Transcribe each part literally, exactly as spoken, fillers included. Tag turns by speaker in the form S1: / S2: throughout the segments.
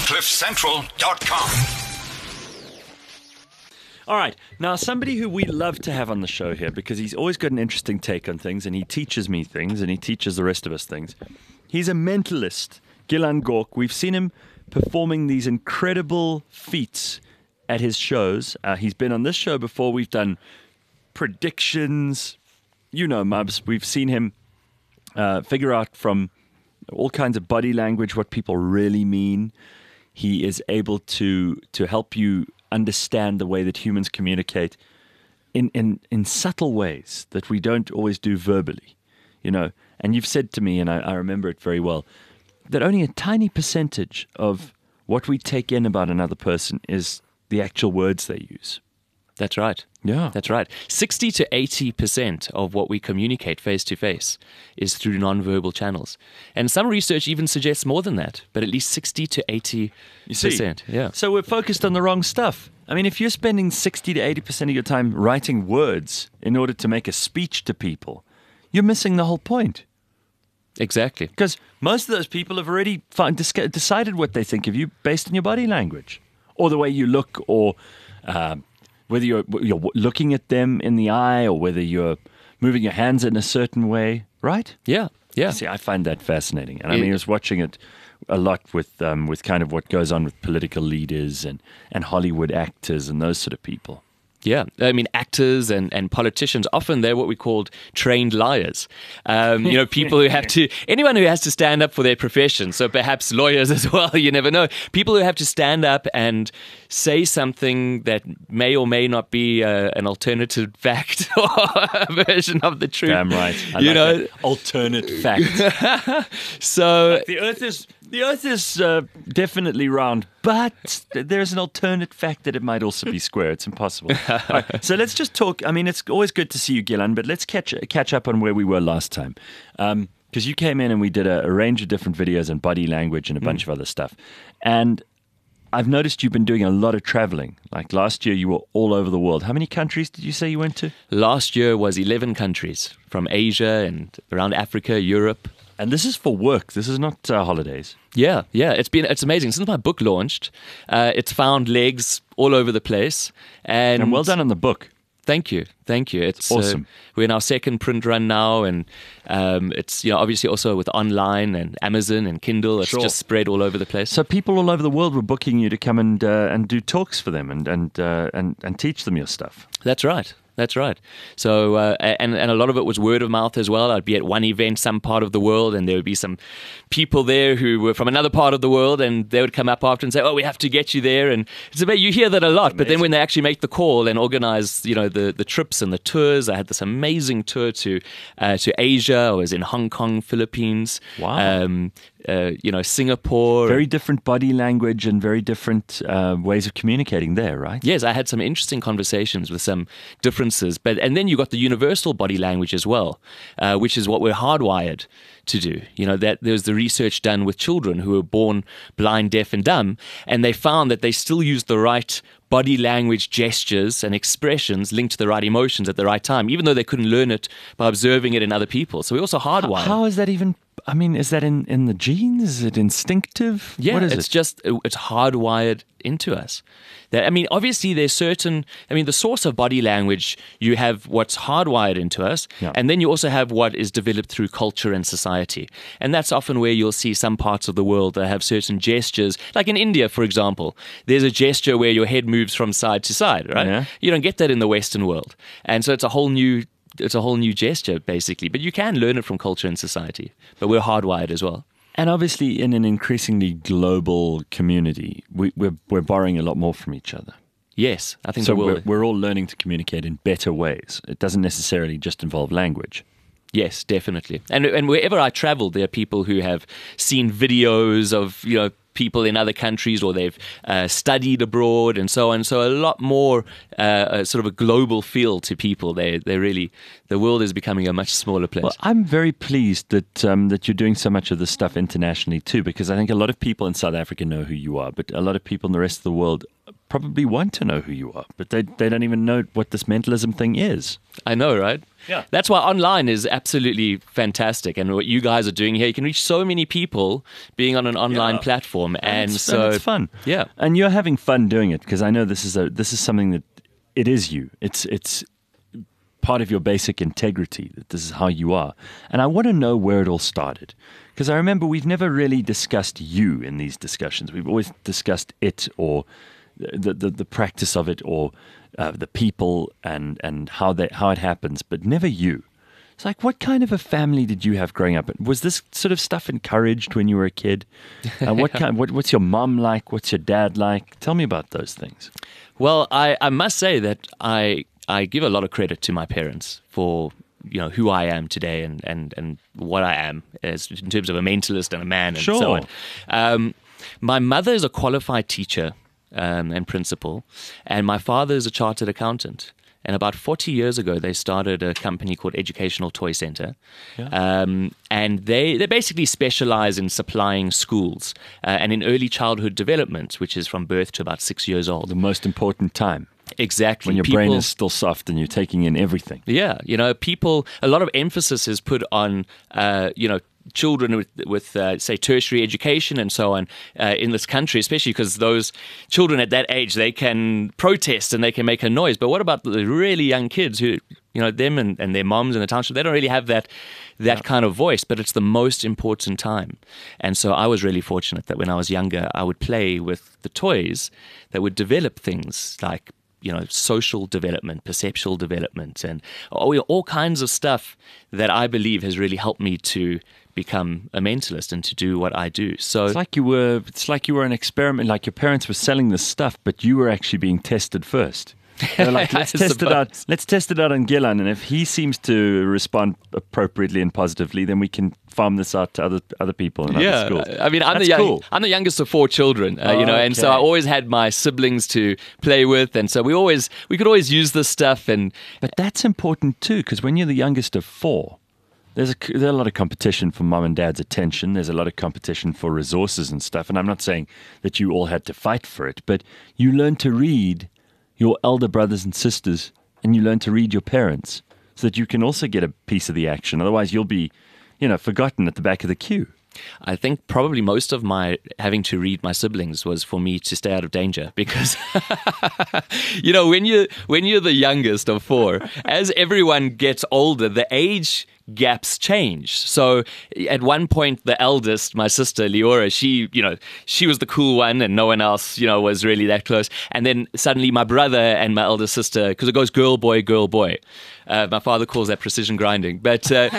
S1: cliff central dot com.
S2: All right. Now, somebody who we love to have on the show here because he's always got an interesting take on things and he teaches me things and he teaches the rest of us things. He's a mentalist, Ghilan Gork. We've seen him performing these incredible feats at his shows. Uh, he's been on this show before. We've done predictions. You know, Mubs. We've seen him uh, figure out from all kinds of body language what people really mean. He is able to to help you understand the way that humans communicate in, in, in subtle ways that we don't always do verbally, you know. And you've said to me, and I, I remember it very well, that only a tiny percentage of what we take in about another person is the actual words they use.
S3: That's right.
S2: Yeah.
S3: That's right. sixty to eighty percent of what we communicate face to face is through nonverbal channels. And some research even suggests more than that, but at least sixty to eighty percent.
S2: You see?
S3: Yeah.
S2: So we're focused on the wrong stuff. I mean, if you're spending sixty to eighty percent of your time writing words in order to make a speech to people, you're missing the whole point.
S3: Exactly.
S2: Because most of those people have already found, decided what they think of you based on your body language or the way you look, or uh, whether you're, you're looking at them in the eye or whether you're moving your hands in a certain way, right?
S3: Yeah, yeah.
S2: See, I find that fascinating. And I
S3: It-
S2: mean, I was watching it a lot with um, with kind of what goes on with political leaders and, and Hollywood actors and those sort of people.
S3: Yeah, I mean, actors and, and politicians, often they're what we called trained liars. Um, you know, people who have to, anyone who has to stand up for their profession, so perhaps lawyers as well, you never know. People who have to stand up and say something that may or may not be uh, an alternative fact or a version of the truth.
S2: Damn right. I
S3: you
S2: like
S3: know,
S2: that. Alternate fact.
S3: so
S2: The Earth is the Earth is uh, definitely round, but there's an alternate fact that it might also be square. It's impossible. All right, so let's just talk. I mean, it's always good to see you, Ghilan, but let's catch catch up on where we were last time. Um, because you came in and we did a, a range of different videos on body language and a bunch mm. of other stuff. And I've noticed you've been doing a lot of traveling. Like last year, you were all over the world. How many countries did you say you went to?
S3: last year was eleven countries, from Asia and around Africa, Europe.
S2: And this is for work. This is not uh, holidays.
S3: Yeah, yeah, it's been it's amazing since my book launched. Uh, it's found legs all over the place, and,
S2: And well done on the book.
S3: Thank you, thank you. It's
S2: Awesome.
S3: Uh, we're in our second print run now, and um, it's you know obviously also with online and Amazon and Kindle. It's
S2: Sure.
S3: just spread all over the place.
S2: So people all over the world were booking you to come and uh, and do talks for them and and, uh, and and teach them your stuff.
S3: That's right. That's right. So, uh, and and a lot of it was word of mouth as well. I'd be at one event, some part of the world, and there would be some people there who were from another part of the world, and they would come up after and say, "Oh, we have to get you there." And it's about you hear that a lot, but then when they actually make the call and organize, you know, the, the trips and the tours, I had this amazing tour to uh, to Asia. I was in Hong Kong, Philippines.
S2: Wow.
S3: Um, uh, you know, Singapore.
S2: Very different body language and very different uh, ways of communicating there, right?
S3: Yes, I had some interesting conversations with some differences, but and then you got the universal body language as well, uh, which is what we're hardwired to do. You know, that there's the research done with children who were born blind, deaf, and dumb, and they found that they still used the right body language gestures and expressions linked to the right emotions at the right time, even though they couldn't learn it by observing it in other people. So we also hardwired.
S2: How, how is that even? I mean, is that in, in the genes? Is it instinctive?
S3: Yeah,
S2: what is
S3: it's
S2: it?
S3: just, it's hardwired into us. That, I mean, obviously there's certain, I mean, the source of body language, you have what's hardwired into us,
S2: Yeah.
S3: and then you also have what is developed through culture and society. And that's often where you'll see some parts of the world that have certain gestures. Like in India, for example, there's a gesture where your head moves from side to side, right?
S2: Yeah.
S3: You don't get that in the Western world. And so it's a whole new it's a whole new gesture, basically. But you can learn it from culture and society. But we're hardwired as well.
S2: And obviously, in an increasingly global community, we, we're we're borrowing a lot more from each other.
S3: Yes, I think
S2: So
S3: the
S2: we're,
S3: world.
S2: we're all learning to communicate in better ways. It doesn't necessarily just involve language.
S3: Yes, definitely. And and wherever I travel, there are people who have seen videos of, you know, people in other countries, or they've uh, studied abroad and so on. So a lot more uh, a sort of a global feel to people. They they really, the world is becoming a much smaller place.
S2: Well, I'm very pleased that um, that you're doing so much of this stuff internationally too, because I think a lot of people in South Africa know who you are, but a lot of people in the rest of the world probably want to know who you are, but they they don't even know what this mentalism thing is.
S3: I know, right?
S2: Yeah.
S3: That's why online is absolutely fantastic. And what you guys are doing here, you can reach so many people being on an online
S2: Yeah.
S3: platform. And,
S2: it's,
S3: so
S2: and it's fun.
S3: Yeah.
S2: And you're having fun doing it, because I know this is a this is something that it is you. It's it's part of your basic integrity, that this is how you are. And I want to know where it all started, because I remember we've never really discussed you in these discussions. We've always discussed it, or the the, the practice of it, or uh, the people and and how they how it happens, but never you. It's like, what kind of a family did you have growing up? Was this sort of stuff encouraged when you were a kid? Uh, what kind? What, what's your mom like? What's your dad like? Tell me about those things.
S3: Well, I, I must say that I I give a lot of credit to my parents for, you know, who I am today, and, and, and what I am as in terms of a mentalist and a man and
S2: Sure.
S3: so on. Um, my mother is a qualified teacher um, and principal, and my father is a chartered accountant. And about forty years ago, they started a company called Educational Toy Center.
S2: Yeah.
S3: Um, and they, they basically specialize in supplying schools uh, and in early childhood development, which is from birth to about six years old.
S2: The most important time,
S3: Exactly.
S2: when your
S3: People-
S2: brain is still soft and you're taking in everything.
S3: Yeah, you know, people, a lot of emphasis is put on, uh, you know, children with, with uh, say, tertiary education and so on uh, in this country, especially because those children at that age, they can protest and they can make a noise. But what about the really young kids who, you know, them and, and their moms in the township, they don't really have that that kind of voice, but it's the most important time. And so I was really fortunate that when I was younger, I would play with the toys that would develop things like, you know, social development, perceptual development, and all, all kinds of stuff that I believe has really helped me to become a mentalist and to do what I do. So
S2: It's like you were. It's like you were an experiment. Like your parents were selling this stuff, but you were actually being tested first. They're like, let's
S3: I
S2: test it out.
S3: suppose.
S2: Let's test it out on Gillan, and if he seems to respond appropriately and positively, then we can farm this out to other other people in other
S3: yeah,
S2: schools.
S3: I mean, I'm
S2: That's
S3: the young,
S2: cool.
S3: I'm the youngest of four children, uh, you know, and so
S2: Okay.
S3: I always had my siblings to play with, and so we always we could always use this stuff. And
S2: But that's important too, because when you're the youngest of four, there's a, there's a lot of competition for mom and dad's attention. There's a lot of competition for resources and stuff. And I'm not saying that you all had to fight for it, but you learn to read your elder brothers and sisters, and you learn to read your parents, so that you can also get a piece of the action. Otherwise, you'll be, you know, forgotten at the back of the queue.
S3: I think probably most of my having to read my siblings was for me to stay out of danger, because you know, when you when you're the youngest of four, as everyone gets older, the age gaps change. So at one point, the eldest, my sister Leora, she, you know, she was the cool one, and no one else, you know, was really that close. And then suddenly my brother and my elder sister, because it goes girl, boy, girl, boy. Uh, my father calls that precision grinding. But uh,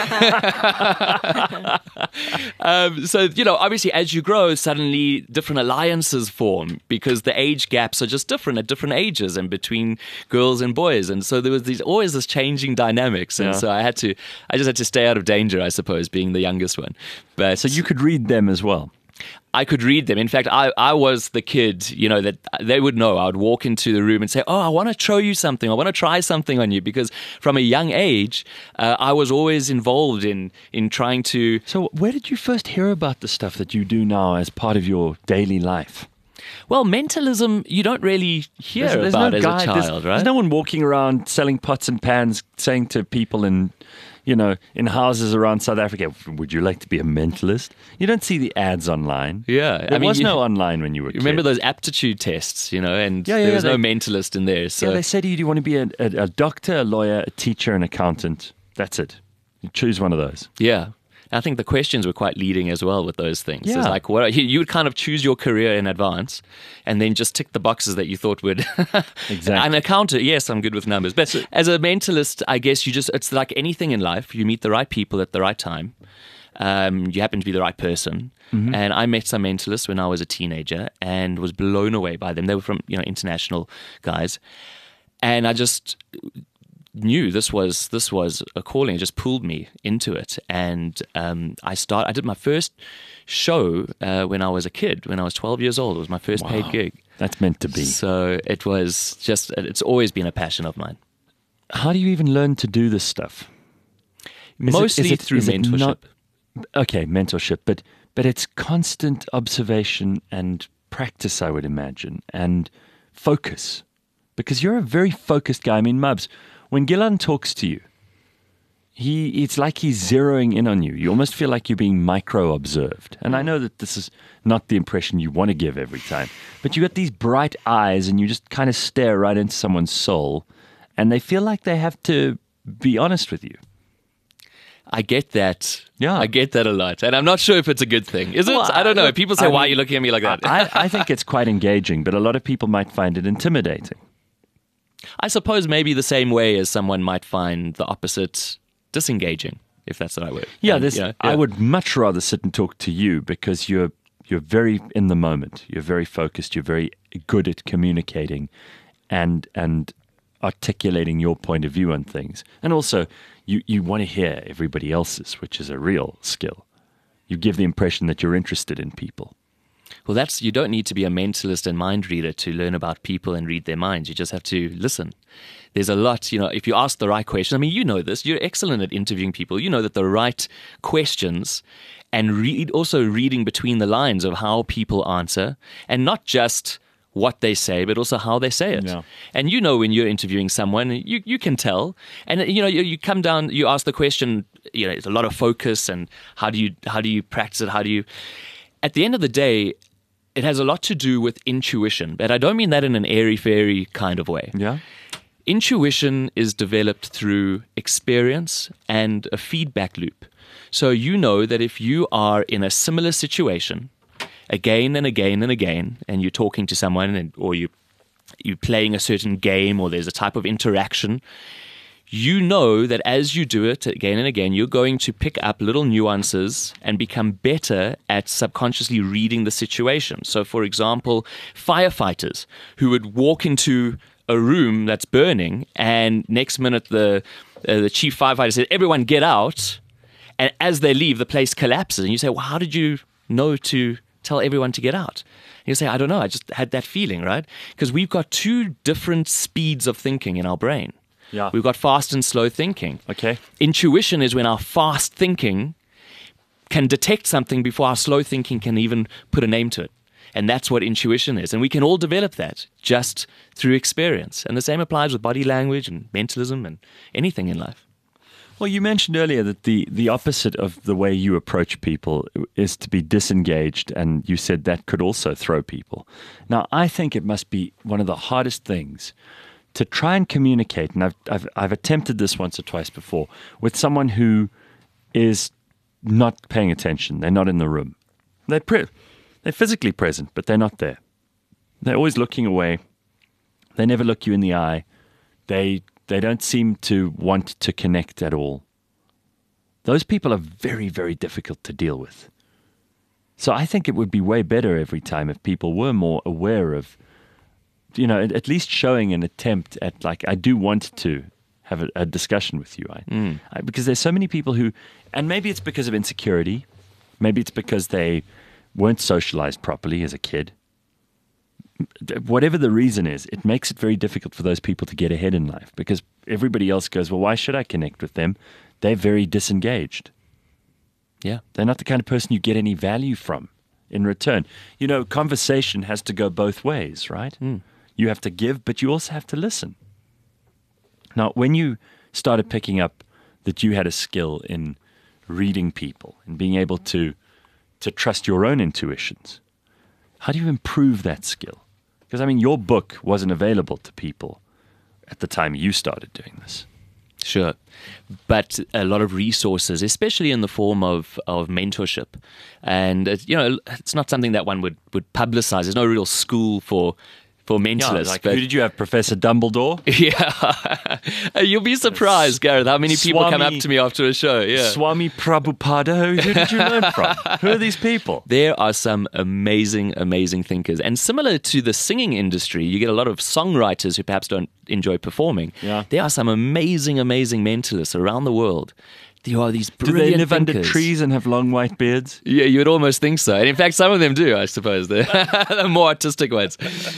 S3: um, so, you know, obviously as you grow, suddenly different alliances form, because the age gaps are just different at different ages and between girls and boys. And so there was these, always this changing dynamics. And
S2: Yeah.
S3: so I had to, I just had to stay out of danger, I suppose, being the youngest one. But
S2: So you could read them as well.
S3: I could read them. In fact, I, I was the kid, you know, that they would know. I would walk into the room and say, oh, I want to show you something. I want to try something on you. Because from a young age, uh, I was always involved in, in trying to...
S2: So where did you first hear about the stuff that you do now as part of your daily life?
S3: Well, mentalism, you don't really hear about as a child,
S2: there's,
S3: right?
S2: There's no one walking around selling pots and pans, saying to people in, you know, in houses around South Africa, would you like to be a mentalist? You don't see the ads online.
S3: Yeah,
S2: There
S3: I mean,
S2: was
S3: you-
S2: no online when you were a
S3: You remember
S2: kid.
S3: those aptitude tests, you know, and
S2: Yeah, yeah,
S3: there was
S2: yeah,
S3: no
S2: they-
S3: mentalist in there. So
S2: Yeah, they say to you, do you want to be a, a, a doctor, a lawyer, a teacher, an accountant? That's it. You choose one of those.
S3: yeah. I think the questions were quite leading as well with those things.
S2: Yeah.
S3: It's like, what, you you would kind of choose your career in advance and then just tick the boxes that you thought would.
S2: Exactly.
S3: An accountant, yes, I'm good with numbers. But as a mentalist, I guess you just, it's like anything in life. You meet the right people at the right time. Um, you happen to be the right person.
S2: Mm-hmm.
S3: And I met some mentalists when I was a teenager and was blown away by them. They were from, you know, international guys. And I just knew this was this was a calling. It just pulled me into it, and um, I start. I did my first show uh, when I was a kid. When I was twelve years old, it was my first paid
S2: Wow.
S3: gig.
S2: That's meant to be.
S3: So it was just. It's always been a passion of mine.
S2: How do you even learn to do this stuff? Is it-
S3: Mostly
S2: is it-
S3: through
S2: is it
S3: mentorship.
S2: not- okay, mentorship, but but it's constant observation and practice, I would imagine, and focus, because you're a very focused guy. I mean, Mubs, when Gillan talks to you, he it's like he's zeroing in on you. You almost feel like you're being micro-observed. And I know that this is not the impression you want to give every time, but you got these bright eyes and you just kind of stare right into someone's soul, and they feel like they have to be honest with you.
S3: I get that.
S2: Yeah.
S3: I get that a lot. And I'm not sure if it's a good thing. Is it?
S2: Well,
S3: I don't know.
S2: look,
S3: People say,
S2: I
S3: why
S2: mean,
S3: are you looking at me like that?
S2: I, I think it's quite engaging, but a lot of people might find it intimidating.
S3: I suppose maybe the same way as someone might find the opposite disengaging, if that's the right word.
S2: Yeah,
S3: And,
S2: this,
S3: you know,
S2: I
S3: yeah.
S2: would much rather sit and talk to you because you're you're very in the moment. You're very focused. You're very good at communicating and and articulating your point of view on things. And also, you, you want to hear everybody else's, which is a real skill. You give the impression that you're interested in people.
S3: Well, that's you don't need to be a mentalist and mind reader to learn about people and read their minds. You just have to listen. There's a lot, you know, if you ask the right question. I mean, you know this. You're excellent at interviewing people. You know that the right questions and read also reading between the lines of how people answer, and not just what they say, but also how they say it.
S2: Yeah.
S3: And you know when you're interviewing someone, you, you can tell. And you know, you, you come down, you ask the question, you know, it's a lot of focus, and how do you how do you practice it? How do you at the end of the day, it has a lot to do with intuition. But I don't mean that in an airy-fairy kind of way.
S2: Yeah?
S3: Intuition is developed through experience and a feedback loop. So you know that if you are in a similar situation again and again and again, and you're talking to someone, and, or you, you're playing a certain game, or there's a type of interaction, you know that as you do it again and again, you're going to pick up little nuances and become better at subconsciously reading the situation. So, for example, firefighters who would walk into a room that's burning, and next minute the uh, the chief firefighter says, "Everyone get out," and as they leave, the place collapses. And you say, "Well, how did you know to tell everyone to get out?" And you say, "I don't know. I just had that feeling," right? Because we've got two different speeds of thinking in our brain.
S2: Yeah.
S3: We've got fast and slow thinking.
S2: Okay.
S3: Intuition is when our fast thinking can detect something before our slow thinking can even put a name to it. And that's what intuition is. And we can all develop that just through experience. And the same applies with body language and mentalism and anything in life.
S2: Well, you mentioned earlier that the, the opposite of the way you approach people is to be disengaged, and you said that could also throw people. Now, I think it must be one of the hardest things to try and communicate, and I've, I've, I've attempted this once or twice before, with someone who is not paying attention. They're not in the room. They're, pre- they're physically present, but they're not there. They're always looking away. They never look you in the eye. They they don't seem to want to connect at all. Those people are very, very difficult to deal with. So I think it would be way better every time if people were more aware of, you know, at least showing an attempt at, like, I do want to have a, a discussion with you. I,
S3: Mm.
S2: I, because there's so many people who, and maybe it's because of insecurity, maybe it's because they weren't socialized properly as a kid. Whatever the reason is, it makes it very difficult for those people to get ahead in life, because everybody else goes, well, why should I connect with them? They're very disengaged.
S3: Yeah.
S2: They're not the kind of person you get any value from in return. You know, conversation has to go both ways, right?
S3: Mm.
S2: You have to give, but you also have to listen. Now, when you started picking up that you had a skill in reading people and being able to to trust your own intuitions, how do you improve that skill? Because, I mean, your book wasn't available to people at the time you started doing this.
S3: Sure. But a lot of resources, especially in the form of, of mentorship. And, it, you know, it's not something that one would, would publicize. There's no real school for for mentalists.
S2: Yeah, like,
S3: but,
S2: who did you have, Professor Dumbledore?
S3: yeah. You'll be surprised, Gareth, how many people come up
S2: Swami-
S3: to me after a show. Yeah.
S2: Swami Prabhupada? Who, who did you learn from? Who are these people?
S3: There are some amazing, amazing thinkers. And similar to the singing industry, you get a lot of songwriters who perhaps don't enjoy performing.
S2: Yeah.
S3: There are some amazing, amazing mentalists around the world. There are these
S2: Do
S3: brilliant
S2: they live
S3: thinkers.
S2: under trees and have long white beards?
S3: Yeah, you would almost think so. And in fact, some of them do, I suppose. They're the more artistic ones.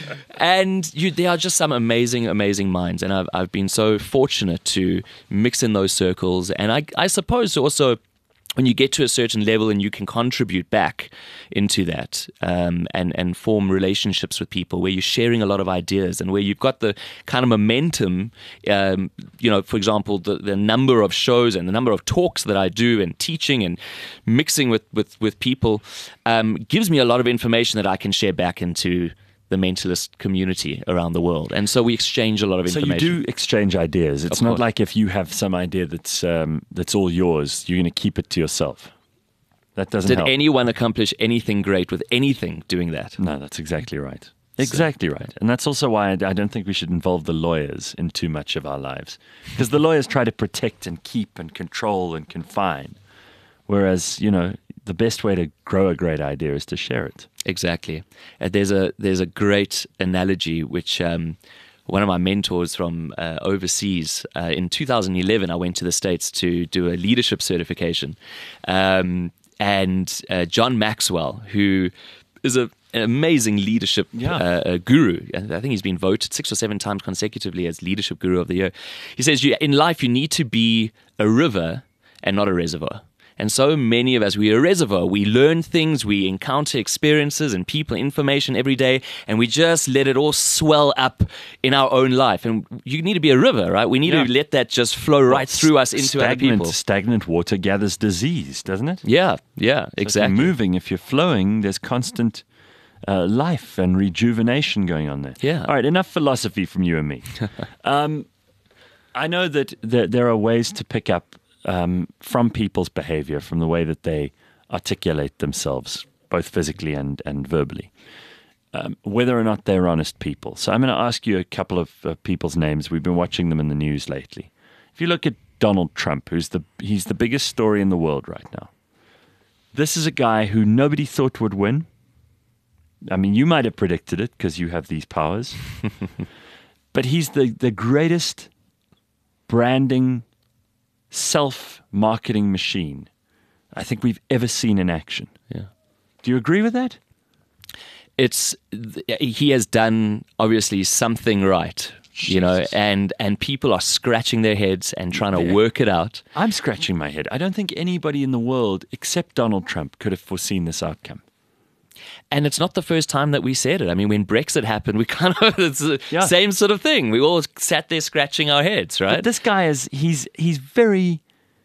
S3: And you, there are just some amazing, amazing minds. And I've, I've been so fortunate to mix in those circles. And I, I suppose also when you get to a certain level and you can contribute back into that um, and, and form relationships with people where you're sharing a lot of ideas and where you've got the kind of momentum, um, you know, for example, the, the number of shows and the number of talks that I do and teaching and mixing with, with, with people um, gives me a lot of information that I can share back into the mentalist community around the world. And so we exchange a lot of information.
S2: So you do exchange ideas. It's not like if you have some idea that's um, that's all yours, you're going to keep it to yourself. That doesn't
S3: Did
S2: help.
S3: anyone accomplish anything great with anything doing that?
S2: No, that's exactly right. Exactly right. And that's also why I, I don't think we should involve the lawyers in too much of our lives. Because the lawyers try to protect and keep and control and confine. Whereas, you know, the best way to grow a great idea is to share it.
S3: Exactly. Uh, there's a there's a great analogy which um, one of my mentors from uh, overseas uh, in two thousand eleven, I went to the States to do a leadership certification, um, and uh, John Maxwell, who is a an amazing leadership
S2: Yeah.
S3: uh, guru. I think he's been voted six or seven times consecutively as leadership guru of the year. He says, you, in life, you need to be a river and not a reservoir. And so many of us, we're a reservoir. We learn things, we encounter experiences and people, information every day, and we just let it all swell up in our own life. And you need to be a river, right? We need
S2: Yeah.
S3: to let that just flow right through us into other
S2: stagnant,
S3: people.
S2: Stagnant water gathers disease, doesn't it?
S3: Yeah, yeah,
S2: So if
S3: exactly.
S2: you're moving, if you're flowing, there's constant uh, life and rejuvenation going on there.
S3: Yeah.
S2: All right, enough philosophy from you and me. um, I know that there, there are ways to pick up um, from people's behavior, from the way that they articulate themselves, both physically and, and verbally, um, whether or not they're honest people. So I'm going to ask you a couple of uh, people's names. We've been watching them in the news lately. If you look at Donald Trump, who's the he's the biggest story in the world right now. This is a guy who nobody thought would win. I mean, you might have predicted it because you have these powers. But he's the, the greatest branding, self-marketing machine I think we've ever seen in action.
S3: Yeah.
S2: Do you agree with that?
S3: It's he has done obviously something right, you know,
S2: Jesus.
S3: and and people are scratching their heads and trying to
S2: Yeah.
S3: work it out.
S2: I'm scratching my head. I don't think anybody in the world except Donald Trump could have foreseen this outcome.
S3: And it's not the first time that we said it. I mean, when Brexit happened, we kind of it's the
S2: Yeah.
S3: same sort of thing. We all sat there scratching our heads, right?
S2: But this guy is he's he's very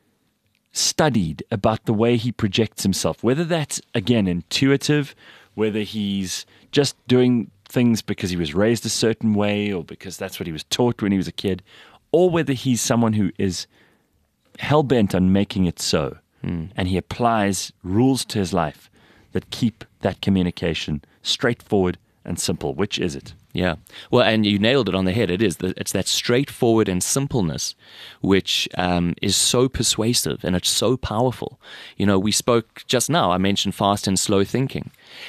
S2: studied about the way he projects himself, whether that's again intuitive, whether he's just doing things because he was raised a certain way or because that's what he was taught when he was a kid, or whether he's someone who is hell-bent on making it so. And he applies rules to his life that keep that communication straightforward and simple. Which is it?
S3: Yeah. Well, and you nailed it on the head. It is. It's that straightforward and simpleness which um, is so persuasive and it's so powerful. You know, we spoke just now, I mentioned fast and slow thinking.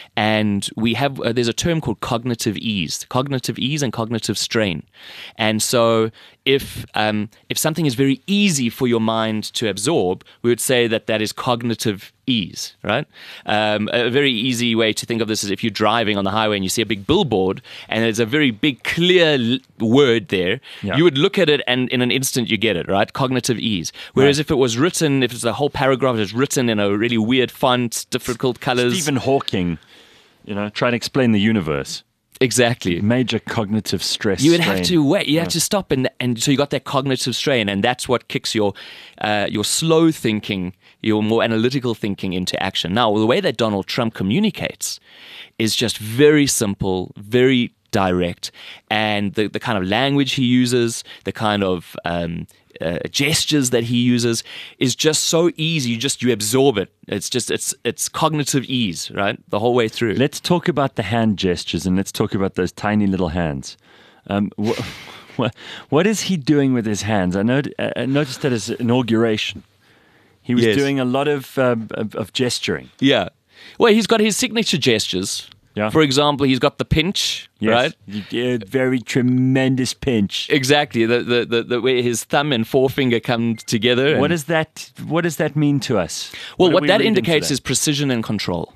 S3: And we have, uh, there's a term called cognitive ease, cognitive ease and cognitive strain. And so if um, if something is very easy for your mind to absorb, we would say that that is cognitive ease, right? Um, a very easy way to think of this is if you're driving on the highway and you see a big billboard and there's a very big clear l- word there,
S2: Yeah.
S3: you would look at it and in an instant you get it, right? Cognitive ease. Whereas
S2: Right.
S3: if it was written, if it's a whole paragraph is written in a really weird font, difficult colors.
S2: Stephen Hawking, you know, trying to explain the universe.
S3: Exactly.
S2: Major cognitive stress.
S3: You would have
S2: strain.
S3: to wait. You have to stop, and and so you got that cognitive strain, and that's what kicks your uh, your slow thinking, your more analytical thinking into action. Now, the way that Donald Trump communicates is just very simple, very direct, and the the kind of language he uses, the kind of um, uh, gestures that he uses is just so easy. You just you absorb it. It's just it's it's cognitive ease, right, the whole way through.
S2: Let's talk about the hand gestures and let's talk about those tiny little hands. Um, wh- wh- what is he doing with his hands? I, not- I noticed at his inauguration, he was
S3: Yes.
S2: doing a lot of, um, of of gesturing.
S3: Yeah. Well, he's got his signature gestures.
S2: Yeah.
S3: For example, he's got the pinch, right?
S2: Yeah, very tremendous pinch.
S3: Exactly. The, the the the way his thumb and forefinger come together.
S2: What
S3: and-
S2: does that? What does that mean to us?
S3: well,
S2: do
S3: what
S2: we
S3: that
S2: read into
S3: indicates
S2: that?
S3: is precision and control.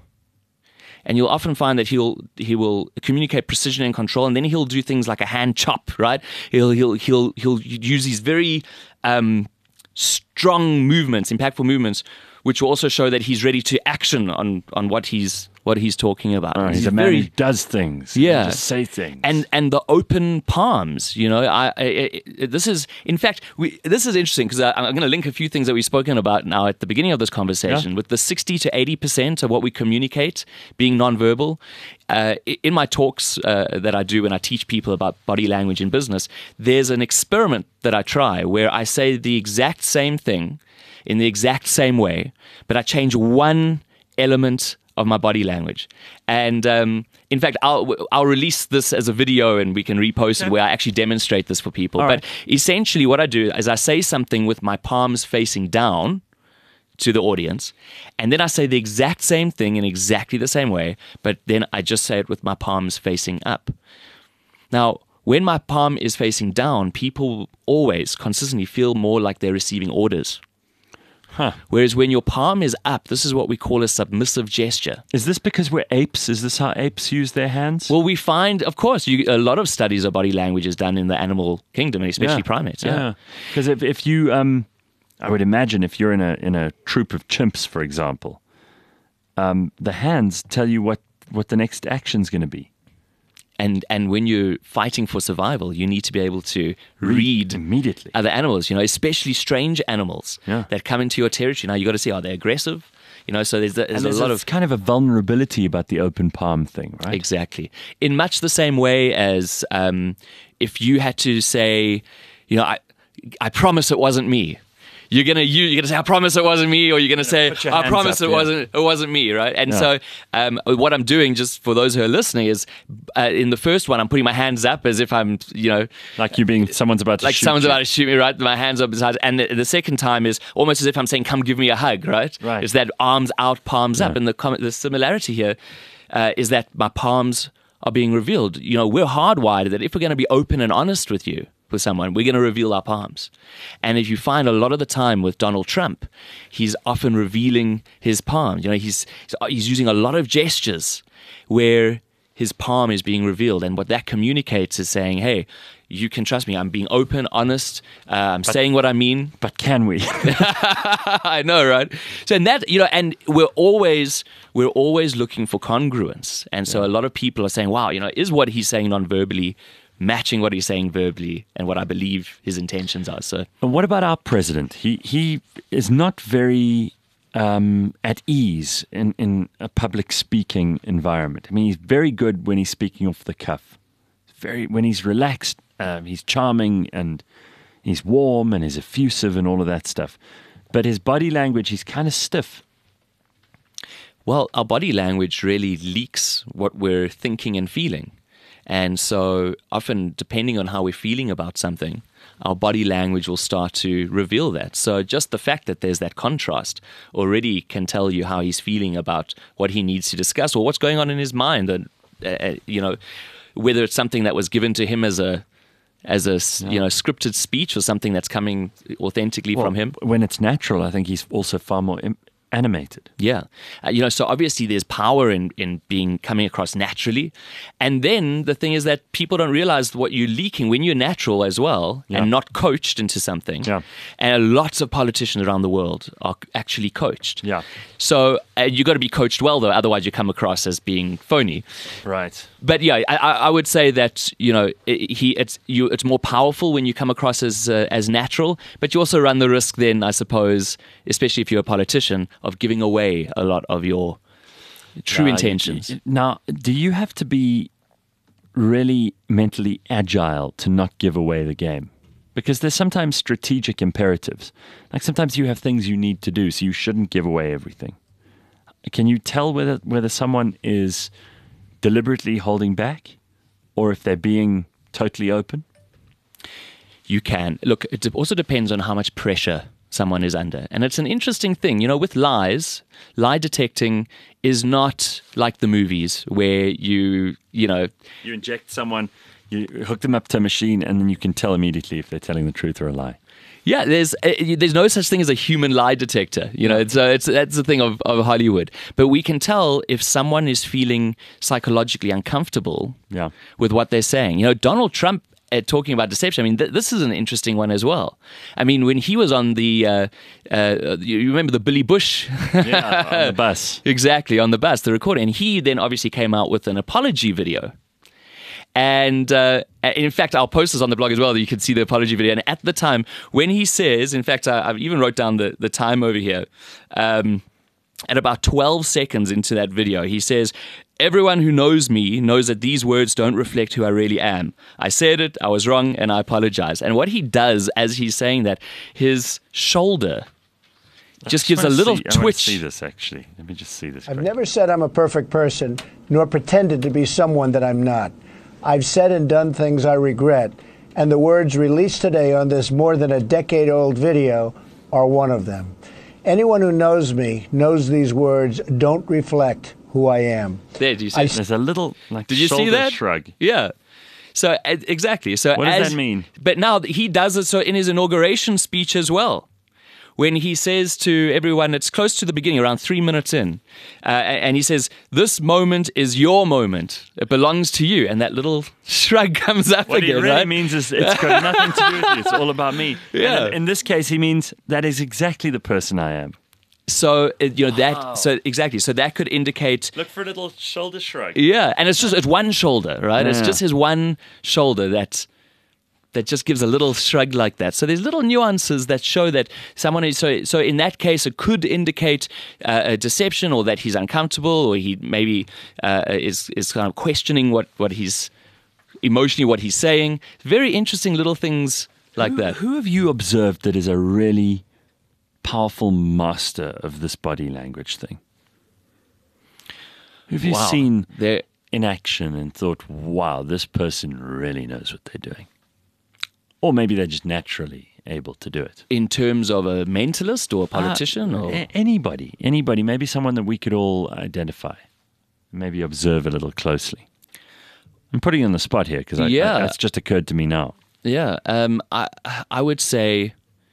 S3: And you'll often find that he'll he will communicate precision and control, and then he'll do things like a hand chop, right? He'll he'll he'll he'll use these very um, strong movements, impactful movements, which will also show that he's ready to action on, on what he's what he's talking about.
S2: Oh, he's, he's a man who does things.
S3: Yeah,
S2: just say things.
S3: And and the open palms. You know, I, I, I this is in fact we this is interesting because I'm going to link a few things that we've spoken about now at the beginning of this conversation
S2: yeah.
S3: with the sixty to eighty percent of what we communicate being nonverbal. Uh, in my talks uh, that I do when I teach people about body language in business, there's an experiment that I try where I say the exact same thing in the exact same way, but I change one element of my body language. And um, in fact, I'll I'll release this as a video and we can repost
S2: yeah.
S3: it where I actually demonstrate this for people.
S2: All
S3: but
S2: right.
S3: essentially what I do is I say something with my palms facing down to the audience, and then I say the exact same thing in exactly the same way, but then I just say it with my palms facing up. Now, when my palm is facing down, people always consistently feel more like they're receiving orders.
S2: Huh.
S3: Whereas when your palm is up, this is what we call a submissive gesture.
S2: Is this because we're apes? Is this how apes use their hands?
S3: Well, we find, of course, you, a lot of studies of body language is done in the animal kingdom, and especially
S2: yeah.
S3: primates. Yeah,
S2: because yeah. if if you, um, I would imagine if you're in a in a troop of chimps, for example, um, the hands tell you what what the next action's going to be.
S3: And and when you're fighting for survival, you need to be able to read,
S2: read immediately
S3: other animals, you know, especially strange animals
S2: yeah.
S3: that come into your territory. Now, you got to see, are they aggressive? You know, so there's, there's,
S2: and there's
S3: a lot
S2: a,
S3: of
S2: kind of a vulnerability about the open palm thing, right?
S3: Exactly. In much the same way as um, if you had to say, you know, I I promise it wasn't me. You're gonna you, you're gonna say I promise it wasn't me, or you're gonna say I promise
S2: up,
S3: it
S2: yeah.
S3: wasn't it wasn't me, right? And
S2: yeah.
S3: so um, what I'm doing, just for those who are listening, is uh, in the first one I'm putting my hands up as if I'm, you know,
S2: like you being someone's about to
S3: like
S2: shoot
S3: someone's
S2: you.
S3: about to shoot me, right? My hands up beside, and the, the second time is almost as if I'm saying, "Come give me a hug," right?
S2: Right.
S3: It's that arms out, palms
S2: yeah.
S3: up, and the com- the similarity here uh, is that my palms are being revealed. You know, we're hardwired that if we're going to be open and honest with you. With someone, we're going to reveal our palms. And if you find a lot of the time with Donald Trump, he's often revealing his palms. You know, he's he's using a lot of gestures where his palm is being revealed. And what that communicates is saying, hey, you can trust me. I'm being open, honest. Uh, I'm
S2: but,
S3: saying what I mean.
S2: But can we?
S3: I know, right? So, and that, you know, and we're always we're always looking for congruence. And so, yeah. a lot of people are saying, "Wow, you know, is what he's saying non-verbally matching what he's saying verbally and what I believe his intentions are?" So,
S2: and what about our president? He he is not very um, at ease in, in a public speaking environment. I mean, he's very good when he's speaking off the cuff. Very when he's relaxed, um, he's charming and he's warm and he's effusive and all of that stuff. But his body language, he's kind of stiff.
S3: Well, our body language really leaks what we're thinking and feeling. And so often, depending on how we're feeling about something, our body language will start to reveal that. So just the fact that there's that contrast already can tell you how he's feeling about what he needs to discuss or what's going on in his mind. And, uh, you know, whether it's something that was given to him as a as a yeah. you know scripted speech or something that's coming authentically
S2: well,
S3: from him.
S2: When it's natural, I think he's also far more Im- animated.
S3: Yeah. Uh, you know, so obviously there's power in, in being coming across naturally. And then the thing is that people don't realize what you're leaking when you're natural as well
S2: yeah.
S3: and not coached into something.
S2: Yeah.
S3: And lots of politicians around the world are actually coached.
S2: Yeah.
S3: So uh, you got to be coached well, though. Otherwise you come across as being phony.
S2: Right.
S3: But yeah, I, I would say that, you know, it, he it's you it's more powerful when you come across as uh, as natural, but you also run the risk then, I suppose, especially if you're a politician, of giving away a lot of your true
S2: uh,
S3: intentions.
S2: Now, do you have to be really mentally agile to not give away the game? Because there's sometimes strategic imperatives. Like sometimes you have things you need to do, so you shouldn't give away everything. Can you tell whether whether someone is deliberately holding back or if they're being totally open?
S3: You can. Look, it also depends on how much pressure someone is under. And it's an interesting thing. You know, with lies, lie detecting is not like the movies where you, you know...
S2: You inject someone, you hook them up to a machine, and then you can tell immediately if they're telling the truth or a lie.
S3: Yeah, there's uh, there's no such thing as a human lie detector. You know, it's, uh, it's that's the thing of, of Hollywood. But we can tell if someone is feeling psychologically uncomfortable
S2: yeah.
S3: with what they're saying. You know, Donald Trump at talking about deception, I mean, th- this is an interesting one as well. I mean, when he was on the, uh, uh, you remember the Billy Bush?
S2: Yeah, on the bus.
S3: Exactly, on the bus, the recording. And he then obviously came out with an apology video. And uh, in fact, I'll post this on the blog as well, that you can see the apology video. And at the time, when he says, in fact, I, I even wrote down the, the time over here, um, at about twelve seconds into that video, he says, "Everyone who knows me knows that these words don't reflect who I really am. I said it, I was wrong, and I apologize." And what he does as he's saying that, his shoulder just gives a little
S2: see,
S3: twitch.
S2: I want to see this, actually. Let me just see this.
S4: I've
S2: Greg.
S4: never said I'm a perfect person, nor pretended to be someone that I'm not. I've said and done things I regret, and the words released today on this more than a decade-old video are one of them. Anyone who knows me knows these words don't reflect who I am.
S3: There, do you see?
S4: I-
S2: There's a little like
S3: Did you see
S2: shoulder
S3: that?
S2: shrug.
S3: Yeah. So uh, exactly. So
S2: What does
S3: as,
S2: that mean?
S3: But now he does it so in his inauguration speech as well, when he says to everyone, it's close to the beginning, around three minutes in, uh, and he says, "This moment is your moment. It belongs to you." And that little shrug comes up
S2: What
S3: again.
S2: he really
S3: right?
S2: means is it's got nothing to do with you. It's all about me.
S3: Yeah.
S2: And in, in this case, he means that is exactly the person I am.
S3: So it- you know that. So exactly. So that could indicate.
S2: Look for a little shoulder shrug.
S3: Yeah, and it's just it's one shoulder, right? It's
S2: Yeah.
S3: just his one shoulder that that just gives a little shrug like that. So there's little nuances that show that someone is so so in that case it could indicate uh, a deception, or that he's uncomfortable, or he maybe uh, is is kind of questioning what what he's emotionally what he's saying. Very interesting little things like
S2: who,
S3: that.
S2: Who have you observed that is a really powerful master of this body language thing? Who have you
S3: Wow.
S2: seen
S3: There
S2: in action and thought, wow, this person really knows what they're doing? Or maybe they're just naturally able to do it.
S3: in terms of a mentalist or a politician,
S2: Uh,
S3: or
S2: a- anybody, anybody, maybe someone that we could all identify, maybe observe a little closely. I'm putting you on the spot here because
S3: Yeah.
S2: it's just occurred to me now.
S3: Yeah, um, I I would say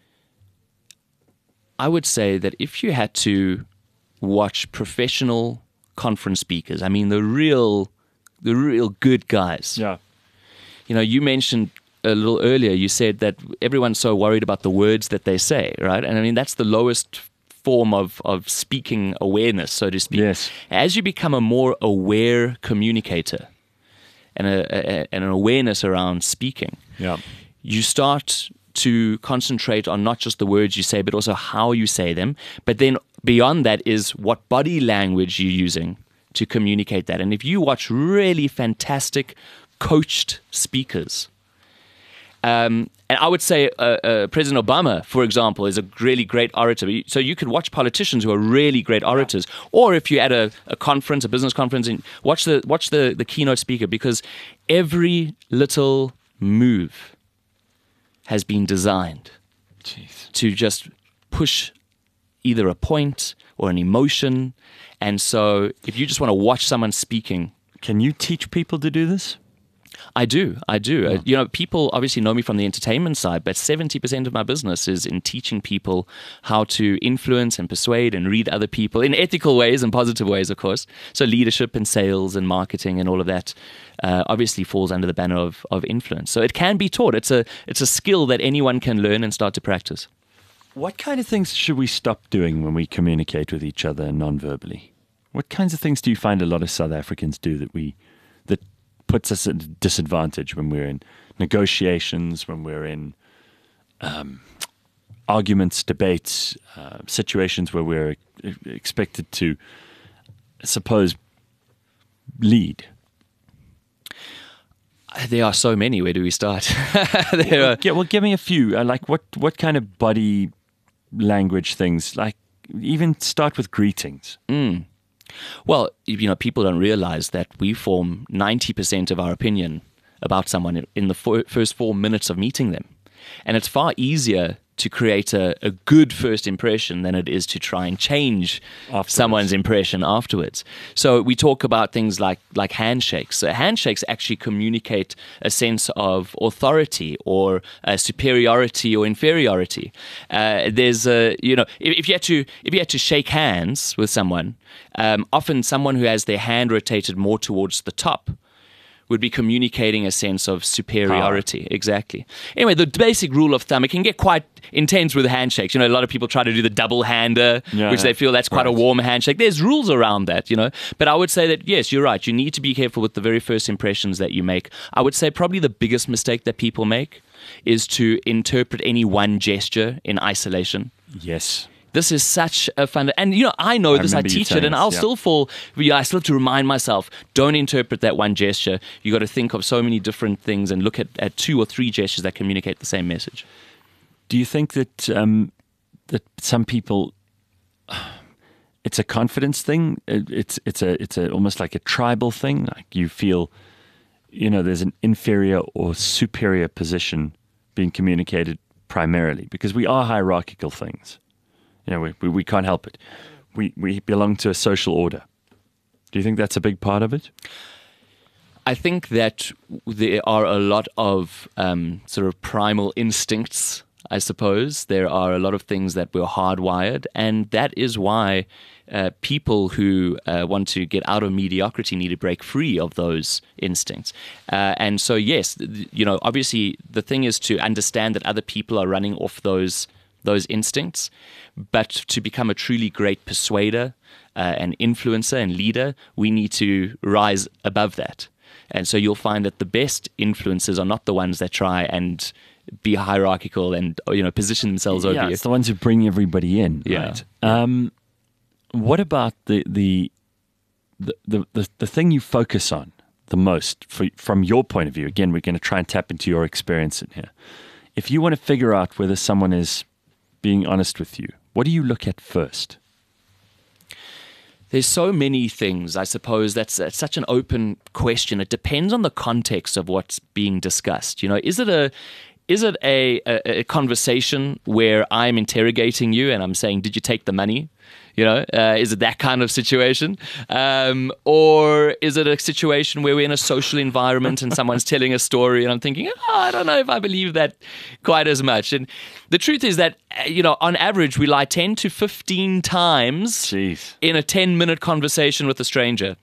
S3: I would say that if you had to watch professional conference speakers, I mean the real the real good guys.
S2: Yeah.
S3: You know, you mentioned a little earlier, you said that everyone's so worried about the words that they say, right? And I mean that's the lowest form of of speaking awareness, so to speak.
S2: Yes.
S3: As you become a more aware communicator and a, a, and an awareness around speaking,
S2: Yeah.
S3: you start to concentrate on not just the words you say, but also how you say them. But then beyond that is what body language you're using to communicate that. And if you watch really fantastic coached speakers, um, and I would say uh, uh, President Obama, for example, is a really great orator. So you could watch politicians who are really great orators, or if you're at a, a conference, a business conference, and watch the watch the, the keynote speaker, because every little move has been designed
S2: Jeez.
S3: to just push either a point or an emotion. And so if you just want to watch someone speaking,
S2: Can you teach people to do this?
S3: I do. I do. Uh, you know, people obviously know me from the entertainment side, but seventy percent of my business is in teaching people how to influence and persuade and read other people in ethical ways and positive ways, of course. So leadership and sales and marketing and all of that uh, obviously falls under the banner of, of influence. So it can be taught. It's a, it's a skill that anyone can learn and start to practice.
S2: What kind of things should we stop doing when we communicate with each other non-verbally? What kinds of things do you find a lot of South Africans do that we that puts us at a disadvantage when we're in negotiations, when we're in um, arguments, debates, uh, situations where we're expected to, I suppose, lead?
S3: There are so many. Where do we start? there are,
S2: Yeah, well, give me a few. Uh, like what, what kind of body language things? Like even start with greetings.
S3: Mm. Well, you know, people don't realize that we form ninety percent of our opinion about someone in the fo- first four minutes of meeting them. And it's far easier to create a, a good first impression than it is to try and change
S2: Afterwards.
S3: someone's impression afterwards. So we talk about things like like handshakes. So handshakes actually communicate a sense of authority or uh, superiority or inferiority. Uh, there's a you know if, if you had to if you had to shake hands with someone, um, often someone who has their hand rotated more towards the top would be communicating a sense of superiority. Power. Exactly. Anyway, the basic rule of thumb, it can get quite intense with handshakes. You know, a lot of people try to do the double hander,
S2: yeah,
S3: which they feel that's quite right. a warm handshake. There's rules around that, you know. But I would say that, yes, you're right. You need to be careful with the very first impressions that you make. I would say probably the biggest mistake that people make is to interpret any one gesture in isolation.
S2: Yes.
S3: This is such a fun, and you know, I know
S2: I
S3: this, I teach it, and I'll
S2: this, yeah.
S3: still fall, yeah, I still have to remind myself, don't interpret that one gesture. You got to think of so many different things and look at, at two or three gestures that communicate the same message.
S2: Do you think that um, that some people, it's a confidence thing? It's it's a it's a almost like a tribal thing. Like you feel, you know, there's an inferior or superior position being communicated primarily because we are hierarchical things. You know, we, we we can't help it. We we belong to a social order. Do you think that's a big part of it?
S3: I think that there are a lot of um, sort of primal instincts, I suppose. There are a lot of things that we're hardwired, and that is why uh, people who uh, want to get out of mediocrity need to break free of those instincts. Uh, and so, yes, you know, obviously the thing is to understand that other people are running off those those instincts, but to become a truly great persuader, uh, an influencer and leader, we need to rise above that. And so you'll find that the best influencers are not the ones that try and be hierarchical and, you know, position themselves over
S2: yeah,
S3: you.
S2: it's the ones who bring everybody in.
S3: Yeah.
S2: Right. Um, what about the the, the the the the thing you focus on the most for, from your point of view? Again, we're going to try and tap into your experience in here. If you want to figure out whether someone is being honest with you, what do you look at first?
S3: There's so many things, I suppose. That's, that's such an open question. It depends on the context of what's being discussed. You know, is it a is it a, a, a conversation where I'm interrogating you and I'm saying, "Did you take the money?" You know, uh, is it that kind of situation? Um, or is it a situation where we're in a social environment and someone's telling a story and I'm thinking, oh, I don't know if I believe that quite as much. And the truth is that, you know, on average, we lie ten to fifteen times
S2: Jeez.
S3: in a ten-minute conversation with a stranger.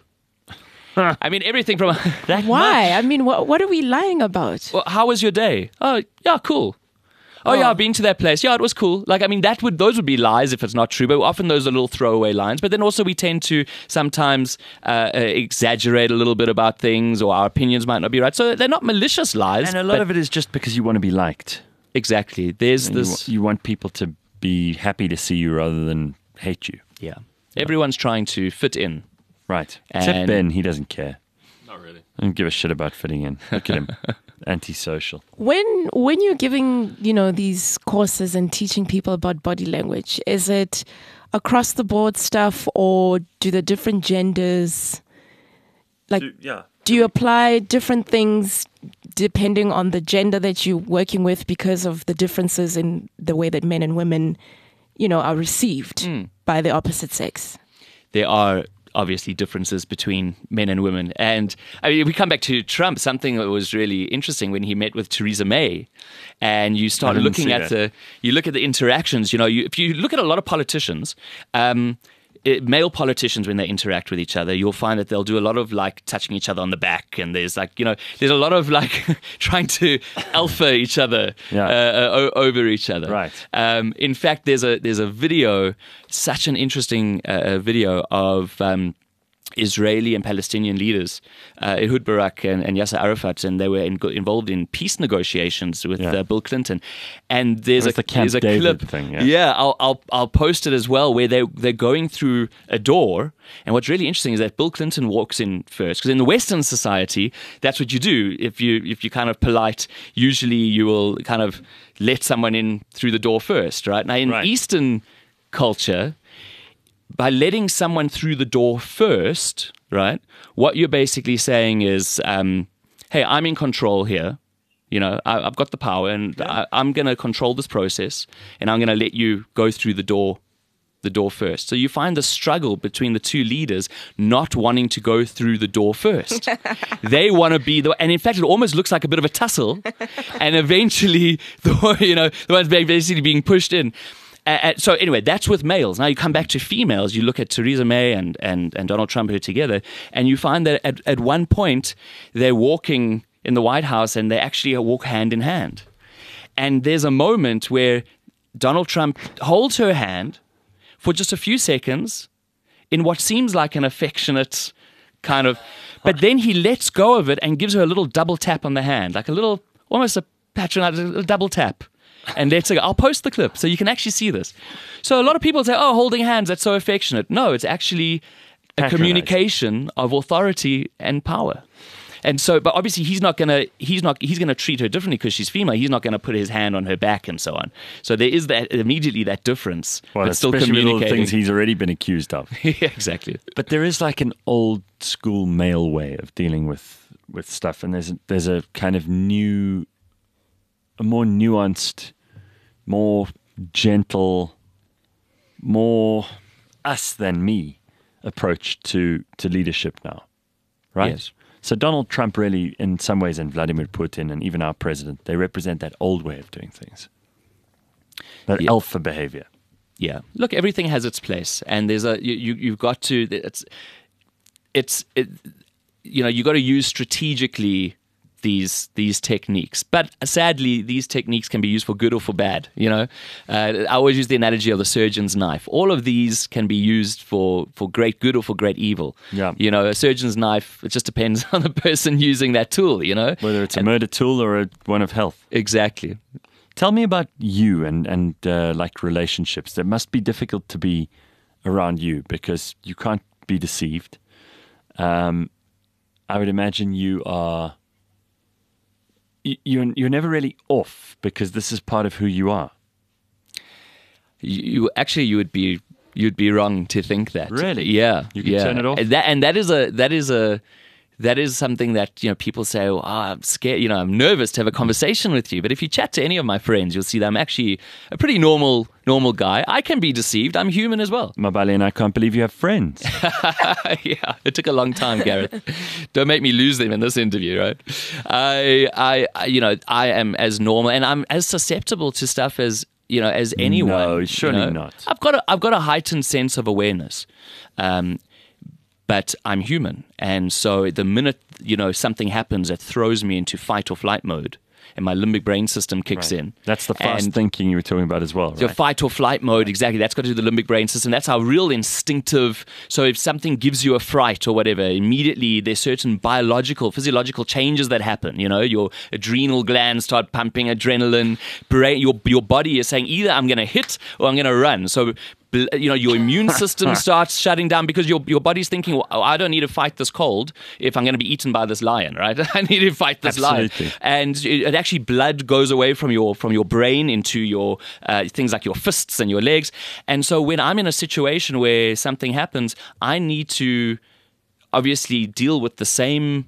S3: I mean, everything from that
S5: Why?
S3: much.
S5: I mean, what, what are we lying about?
S3: Well, how was your day? Oh, yeah, cool. Oh, yeah, I've been to that place. Yeah, it was cool. Like, I mean, that would those would be lies if it's not true, but often those are little throwaway lines. But then also we tend to sometimes uh, uh, exaggerate a little bit about things, or our opinions might not be right. So they're not malicious lies.
S2: And a lot of it is just because you want to be liked.
S3: Exactly. There's
S2: And
S3: this...
S2: You, you want people to be happy to see you rather than hate you.
S3: Yeah. Everyone's trying to fit in.
S2: Right. Except
S3: And-
S2: Ben, he doesn't care.
S3: Not really.
S2: I don't give a shit about fitting in. Look at him. Antisocial.
S5: When when you're giving, you know, these courses and teaching people about body language, is it across the board stuff, or do the different genders, like,
S2: yeah.
S5: do you apply different things depending on the gender that you're working with because of the differences in the way that men and women, you know, are received
S3: Mm.
S5: by the opposite sex?
S3: There are obviously differences between men and women. And I mean, we come back to Trump, something that was really interesting when he met with Theresa May, and you start
S2: didn't
S3: looking
S2: see
S3: at
S2: that.
S3: the, you look at the interactions, you know, you, if you look at a lot of politicians, um, it, male politicians, when they interact with each other, you'll find that they'll do a lot of like touching each other on the back, and there's like, you know, there's a lot of like trying to alpha each other
S2: Yeah.
S3: uh, o- over each other.
S2: Right.
S3: Um, in fact, there's a there's a video, such an interesting uh, video of um, Israeli and Palestinian leaders, uh, Ehud Barak and, and Yasser Arafat, and they were in, involved in peace negotiations with
S2: Yeah.
S3: uh, Bill Clinton. And there's
S2: It was
S3: a
S2: the Camp
S3: there's a
S2: David
S3: clip.
S2: thing, yeah.
S3: I'll I'll I'll post it as well, where they they're going through a door. And what's really interesting is that Bill Clinton walks in first, because in the Western society, that's what you do. If you if you're kind of polite, usually you will kind of let someone in through the door first, right? Now in
S2: Right.
S3: Eastern culture, by letting someone through the door first, right, what you're basically saying is, um, hey, I'm in control here. You know, I, I've got the power, and I, I'm going to control this process, and I'm going to let you go through the door the door first. So you find the struggle between the two leaders not wanting to go through the door first. They want to be the, and in fact, it almost looks like a bit of a tussle, and eventually, the you know, the one's basically being pushed in. uh, so anyway, that's with males. Now you come back to females. You look at Theresa May and and, and Donald Trump who are together, and you find that at, at one point they're walking in the White House and they actually walk hand in hand. And there's a moment where Donald Trump holds her hand for just a few seconds in what seems like an affectionate kind of, but then he lets go of it and gives her a little double tap on the hand, like a little, almost a patronizing a double tap, and lets her go. I'll post the clip so you can actually see this. So a lot of people say, oh, holding hands, that's so affectionate. No, it's actually a communication of authority and power. And so, but obviously he's not gonna he's not he's gonna treat her differently because she's female. He's not gonna put his hand on her back and so on. So there is that immediately that difference,
S2: well,
S3: but still
S2: especially
S3: communicating.
S2: with all the things he's already been accused of.
S3: Yeah, exactly.
S2: But there is like an old school male way of dealing with with stuff, and there's a, there's a kind of new, a more nuanced, more gentle, more us than me approach to to leadership now, right?
S3: Yes.
S2: So Donald Trump really, in some ways, and Vladimir Putin and even our president, they represent that old way of doing things, that
S3: Yeah.
S2: alpha behavior.
S3: Yeah. Look, everything has its place, and there's a you, you you've got to it's it's it, you know you got to use strategically these these techniques. But sadly, these techniques can be used for good or for bad. You know, uh, I always use the analogy of the surgeon's knife. All of these can be used for for great good or for great evil.
S2: Yeah.
S3: You know, a surgeon's knife, it just depends on the person using that tool. You know,
S2: Whether it's a murder tool or a one of health.
S3: exactly.
S2: Tell me about you and and uh, like relationships. That must be difficult to be around you because you can't be deceived. Um, I would imagine you are. y- You're you're never really off because this is part of who you are.
S3: You, you actually you would be you'd be wrong to think that.
S2: Really?
S3: Yeah.
S2: You can
S3: yeah.
S2: turn it off?
S3: And that and that is a that is a that is something that, you know, people say, oh, I'm scared, you know, I'm nervous to have a conversation with you. But if you chat to any of my friends, you'll see that I'm actually a pretty normal normal guy. I can be deceived. I'm human as well.
S2: Mabali, and I can't believe you have friends.
S3: Yeah, it took a long time, Gareth. Don't make me lose them in this interview, right? I, I, I, you know, I am as normal, and I'm as susceptible to stuff as you know as anyone.
S2: No, surely
S3: you know?
S2: not.
S3: I've got a, I've got a heightened sense of awareness, um, but I'm human, and so the minute you know something happens that throws me into fight or flight mode, and my limbic brain system kicks in.
S2: That's the fast
S3: and
S2: thinking you were talking about as well,
S3: Your
S2: right?
S3: fight or flight mode, exactly. That's got to do with the limbic brain system. That's our real instinctive. So if something gives you a fright or whatever, immediately there's certain biological, physiological changes that happen. You know, your adrenal glands start pumping adrenaline. Brain, your your body is saying either I'm going to hit or I'm going to run. So you know your immune system starts shutting down because your your body's thinking, well, I don't need to fight this cold if I'm going to be eaten by this lion, right? I need to fight this
S2: Absolutely.
S3: lion, and it, it actually blood goes away from your from your brain into your uh, things like your fists and your legs. And so when I'm in a situation where something happens, I need to obviously deal with the same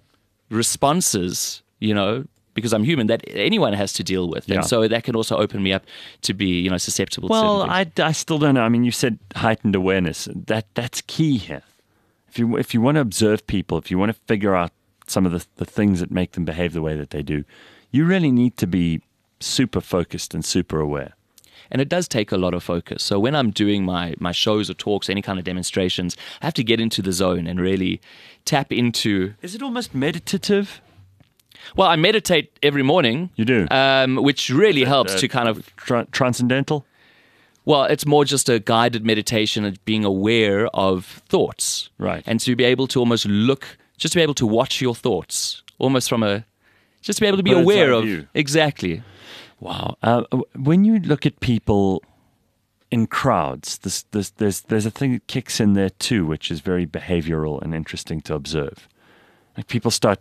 S3: responses, you know, because I'm human, that anyone has to deal with.
S2: Yeah.
S3: And so that can also open me up to be, you know, susceptible
S2: Well,
S3: to certain things.
S2: I, I still don't know. I mean, you said heightened awareness. That that's key here. If you if you want to observe people, if you want to figure out some of the, the things that make them behave the way that they do, you really need to be super focused and super aware.
S3: And it does take a lot of focus. So when I'm doing my, my shows or talks, any kind of demonstrations, I have to get into the zone and really tap into.
S2: Is it almost meditative?
S3: Well, I meditate every morning.
S2: You do?
S3: Um, which really helps
S2: Uh,
S3: to kind of.
S2: tra- transcendental?
S3: Well, it's more just a guided meditation and being aware of thoughts.
S2: Right.
S3: And to be able to almost look, just to be able to watch your thoughts, almost from a. Just to be able to be
S2: Bird's
S3: aware
S2: eye
S3: of.
S2: view.
S3: Exactly.
S2: Wow. Uh, when you look at people in crowds, this, this, there's, there's a thing that kicks in there too, which is very behavioral and interesting to observe. Like people start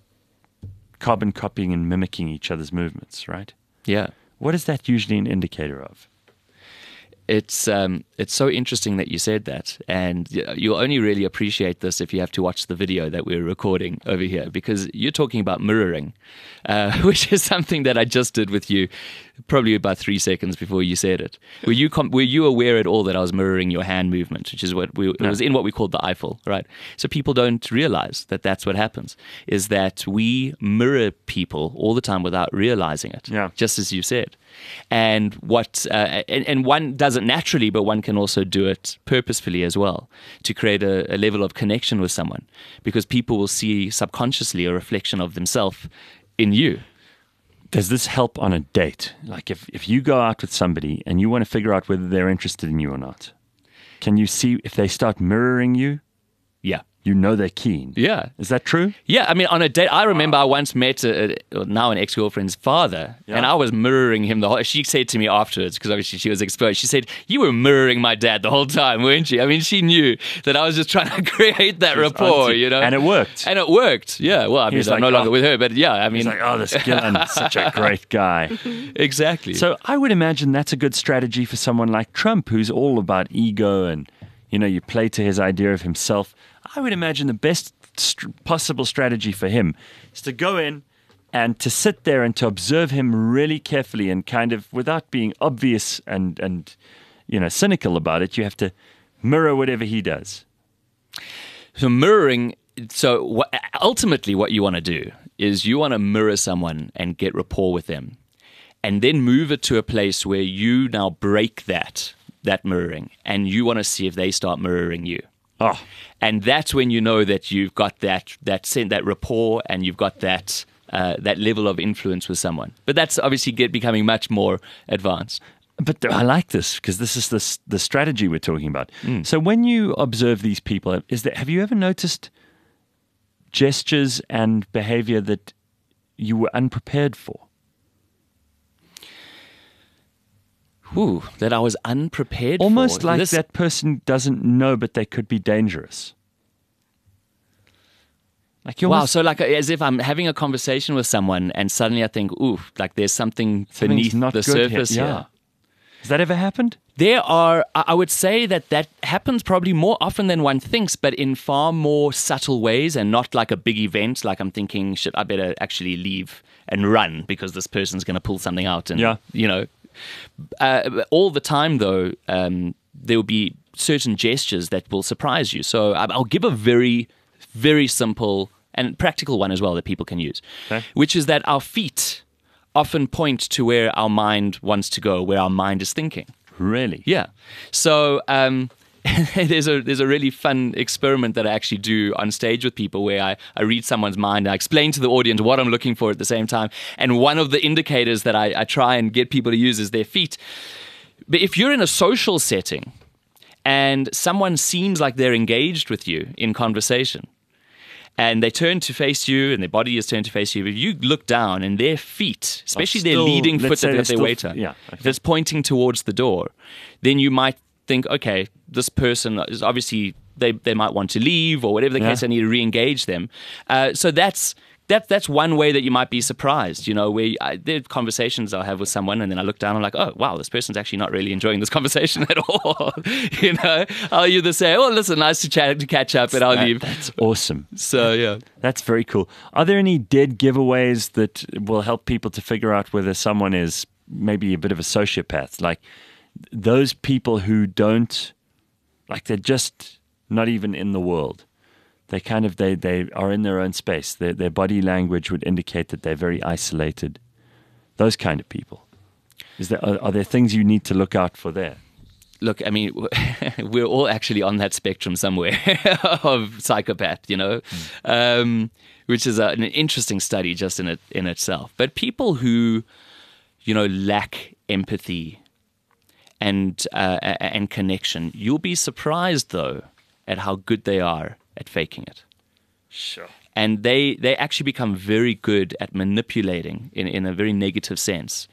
S2: carbon copying and mimicking each other's movements, right?
S3: Yeah.
S2: What is that usually an indicator of?
S3: It's um, it's so interesting that you said that, and y- you'll only really appreciate this if you have to watch the video that we're recording over here, because you're talking about mirroring, uh, which is something that I just did with you, probably about three seconds before you said it. Were you com- were you aware at all that I was mirroring your hand movement, which is what we it was in what we called the Eiffel, right? So people don't realize that that's what happens, is that we mirror people all the time without realizing it.
S2: Yeah.
S3: Just as you said. And what uh, and, and one doesn't it naturally, but one can also do it purposefully as well to create a, a level of connection with someone, because people will see subconsciously a reflection of themselves in you.
S2: Does this help on a date? Like if, if you go out with somebody and you want to figure out whether they're interested in you or not, can you see if they start mirroring you?
S3: Yeah.
S2: You know they're keen.
S3: Yeah.
S2: Is that true?
S3: Yeah, I mean, on a date, I remember I once met a, a, now an ex-girlfriend's father,
S2: Yeah.
S3: and I was mirroring him the whole. She said to me afterwards, because obviously she was exposed. She said, "You were mirroring my dad the whole time, weren't you?" I mean, she knew that I was just trying to create that
S2: She's
S3: rapport,
S2: onto-
S3: you know,
S2: and it worked.
S3: And it worked. Yeah. Well, I mean,
S2: was
S3: I'm
S2: like,
S3: no longer
S2: oh.
S3: with her, but yeah, I
S2: He's
S3: mean,
S2: like, oh, this Gillan's such a great guy.
S3: exactly.
S2: So I would imagine that's a good strategy for someone like Trump, who's all about ego and, you know, you play to his idea of himself. I would imagine the best st- possible strategy for him is to go in and to sit there and to observe him really carefully and kind of without being obvious and, and you know, cynical about it. You have to mirror whatever he does.
S3: So mirroring, so what, ultimately what you want to do is you want to mirror someone and get rapport with them, and then move it to a place where you now break that, that mirroring, and you want to see if they start mirroring you.
S2: Oh,
S3: And that's when you know that you've got that, that, sen- that rapport, and you've got that, uh, that level of influence with someone. But that's obviously get, becoming much more advanced.
S2: but I like this because this is the, the strategy we're talking about. So when you observe these people, is there, have you ever noticed gestures and behavior that you were unprepared for?
S3: Ooh, that I was unprepared
S2: Almost
S3: for.
S2: like
S3: This-
S2: that person doesn't know, but they could be dangerous. Like you're
S3: Wow,
S2: almost,
S3: so like as if I'm having a conversation with someone and suddenly I think, ooh, like there's something
S2: something's
S3: beneath
S2: not
S3: the
S2: good here.
S3: surface
S2: Yeah.
S3: here.
S2: Has that ever happened?
S3: There are, I I would say that that happens probably more often than one thinks, but in far more subtle ways and not like a big event. Like I'm thinking, shit, I better actually leave and run because this person's going to pull something out. And,
S2: Yeah.
S3: you know, uh, all the time though, um, there will be certain gestures that will surprise you. So I- I'll give a very, very simple and practical one as well that people can use,
S2: Okay.
S3: which is that our feet often point to where our mind wants to go, where our mind is thinking.
S2: Really?
S3: Yeah. So um, there's a there's a really fun experiment that I actually do on stage with people where I, I read someone's mind. I explain to the audience what I'm looking for at the same time. And one of the indicators that I, I try and get people to use is their feet. But if you're in a social setting and someone seems like they're engaged with you in conversation, and they turn to face you, and their body is turned to face you. If you look down, and their feet, especially their
S2: still-
S3: leading
S2: let's
S3: foot
S2: say
S3: that
S2: they're
S3: they
S2: still-
S3: wait on,
S2: yeah,
S3: if
S2: okay.
S3: it's pointing towards the door, then you might think, okay, this person is obviously they they might want to leave or whatever the
S2: Yeah.
S3: case. I need to re-engage them. Uh, so that's. That, that's one way that you might be surprised, you know, where I, there are conversations I'll have with someone and then I look down and I'm like, oh, wow, this person's actually not really enjoying this conversation at all. You know, I'll either say, oh, listen, nice to chat, to catch up, and I'll
S2: That-
S3: leave.
S2: That's awesome.
S3: So, yeah.
S2: That's very cool. Are there any dead giveaways that will help people to figure out whether someone is maybe a bit of a sociopath? Like those people who don't, like they're just not even in the world. They kind of, they, they are in their own space. Their, their body language would indicate that they're very isolated. Those kind of people. Is there, are, are there things you need to look out for there?
S3: Look, I mean, we're all actually on that spectrum somewhere of psychopath, you know, mm. um, which is a, an interesting study just in it in itself. But people who, you know, lack empathy and uh, and connection, you'll be surprised though at how good they are at faking it.
S2: Sure.
S3: And they, they actually become very good at manipulating in, in a very negative sense.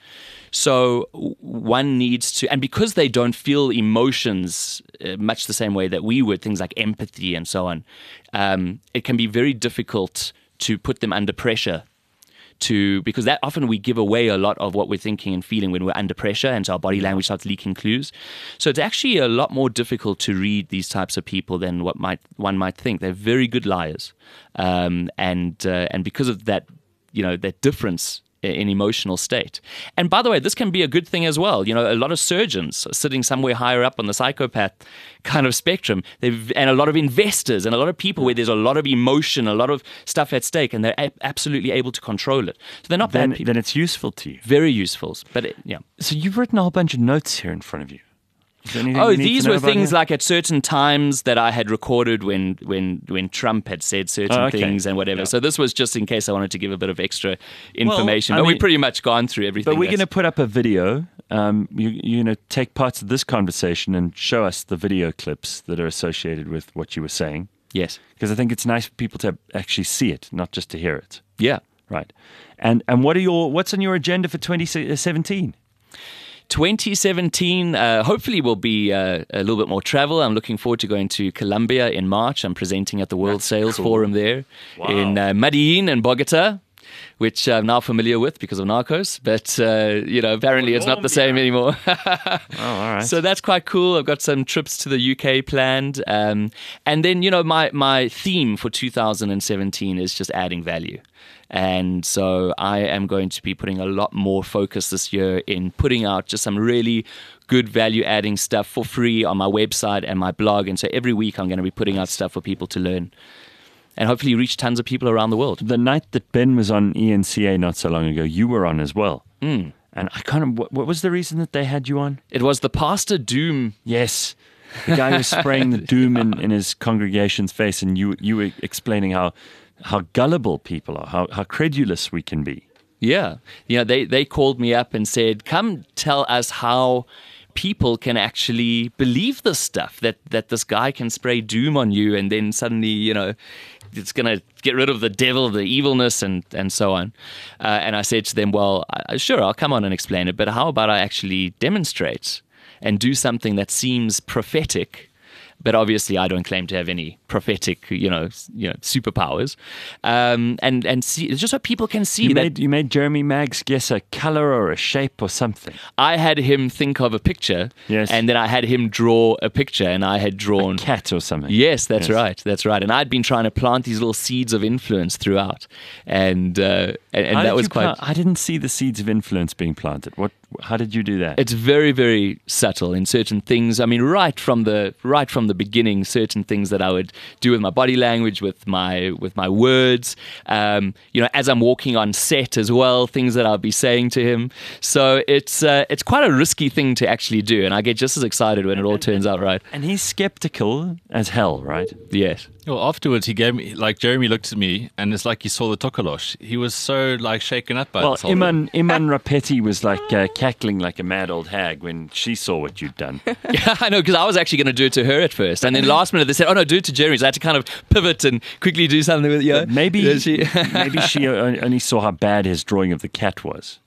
S3: So one needs to, and because they don't feel emotions uh, much the same way that we would, things like empathy and so on, um, it can be very difficult to put them under pressure to, because that often we give away a lot of what we're thinking and feeling when we're under pressure, and so our body language starts leaking clues. So it's actually a lot more difficult to read these types of people than what might one might think. They're very good liars, um, and uh, and because of that, you know, that difference in emotional state. And by the way, this can be a good thing as well. You know, a lot of surgeons sitting somewhere higher up on the psychopath kind of spectrum, they've, and a lot of investors and a lot of people where there's a lot of emotion, a lot of stuff at stake, and they're a- absolutely able to control it. So they're not
S2: Then,
S3: bad people.
S2: then it's useful to you.
S3: Very useful. But it, yeah.
S2: So you've written a whole bunch of notes here in front of you. Is there anything
S3: Oh,
S2: we need to
S3: these
S2: know
S3: were
S2: about
S3: things
S2: here?
S3: like at certain times that I had recorded when when when Trump had said certain
S2: Oh, okay.
S3: things and whatever.
S2: Yeah.
S3: So this was just in case I wanted to give a bit of extra information.
S2: I
S3: but
S2: mean-
S3: we've pretty much gone through everything.
S2: But we're going to
S3: that's-
S2: put up a video. Um, you, you're going to take parts of this conversation and show us the video clips that are associated with what you were saying.
S3: Yes.
S2: Because I think it's nice for people to actually see it, not just to hear it.
S3: Yeah.
S2: Right. And and what are your what's on your agenda for twenty seventeen?
S3: twenty seventeen, uh, hopefully, will be uh, a little bit more travel. I'm looking forward to going to Colombia in March. I'm presenting at the World
S2: That's
S3: Sales
S2: cool.
S3: Forum there
S2: Wow.
S3: in uh, Medellin and Bogota, which I'm now familiar with because of Narcos. But, uh, you know, apparently it's not the same anymore.
S2: Oh, all right.
S3: So that's quite cool. I've got some trips to the U K planned. Um, and then, you know, my, my theme for two thousand seventeen is just adding value. And so I am going to be putting a lot more focus this year in putting out just some really good value adding stuff for free on my website and my blog. And so every week I'm going to be putting out stuff for people to learn and hopefully reach tons of people around the world.
S2: The night that Ben was on E N C A not so long ago, you were on as well.
S3: Mm.
S2: And I kind of, what, what was the reason that they had you on?
S3: It was the Pastor Doom.
S2: Yes. The guy who was spraying the doom in, in his congregation's face, and you you were explaining how how gullible people are, how, how credulous we can be.
S3: Yeah. You know, they, they called me up and said, come tell us how people can actually believe this stuff, that, that this guy can spray doom on you and then suddenly, you know, it's going to get rid of the devil, the evilness, and, and so on. Uh, and I said to them, well, I, sure, I'll come on and explain it, but how about I actually demonstrate and do something that seems prophetic? But obviously, I don't claim to have any prophetic, you know, you know, superpowers, um, and and see just so people can see
S2: You
S3: that
S2: made, you made Jeremy Maggs guess a color or a shape or something.
S3: I had him think of a picture,
S2: Yes.
S3: and then I had him draw a picture, and I had drawn.
S2: Cat or something.
S3: Yes, that's
S2: Yes.
S3: right. That's right. And I'd been trying to plant these little seeds of influence throughout, and uh, and, and
S2: How
S3: that
S2: did
S3: was
S2: you
S3: quite.
S2: plant- I didn't see the seeds of influence being planted. What? How did you do that?
S3: It's very, very subtle in certain things. I mean, right from the right from the beginning, certain things that I would do with my body language, with my with my words. Um, you know, as I'm walking on set as well, things that I'll be saying to him. So it's uh, it's quite a risky thing to actually do, and I get just as excited when it all turns out right.
S2: and he's skeptical as hell, right?
S3: Yes.
S6: Well, afterwards, he gave me, like, Jeremy looked at me and it's like he saw the Tokolosh. He was so, like, shaken up by
S2: Well,
S6: this whole
S2: Iman Iman Rapetti was like uh, cackling like a mad old hag when she saw what you'd done.
S3: Yeah, I know, because I was actually going to do it to her at first, and then last minute they said, "Oh no, do it to Jeremy." So I had to kind of pivot and quickly do something with you.
S2: But maybe
S3: Yeah, she-
S2: maybe she o- only saw how bad his drawing of the cat was.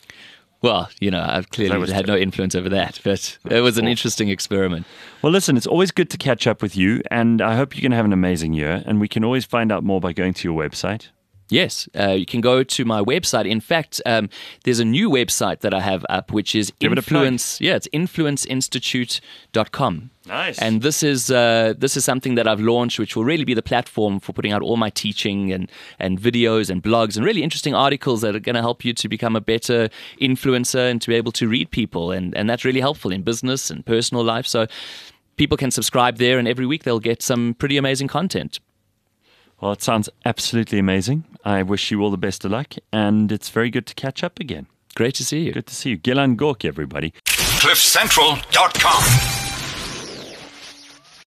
S3: Well, you know, I've
S2: That
S3: clearly
S2: was
S3: had no influence over that, but it was an interesting experiment.
S2: Well, listen, it's always good to catch up with you, and I hope you're going to have an amazing year. And we can always find out more by going to your website.
S3: Yes, uh, you can go to my website. In fact, um, there's a new website that I have up, which is
S2: Give it a plug.
S3: influence. Yeah, it's influence institute dot com.
S2: Nice.
S3: And this is uh, this is something that I've launched, which will really be the platform for putting out all my teaching and and videos and blogs and really interesting articles that are going to help you to become a better influencer and to be able to read people, and and that's really helpful in business and personal life. So people can subscribe there, and every week they'll get some pretty amazing content.
S2: Well, it sounds absolutely amazing. I wish you all the best of luck, and it's very good to catch up again.
S3: Great to see you.
S2: Good to see you. Gilan Gork, everybody.
S1: cliff central dot com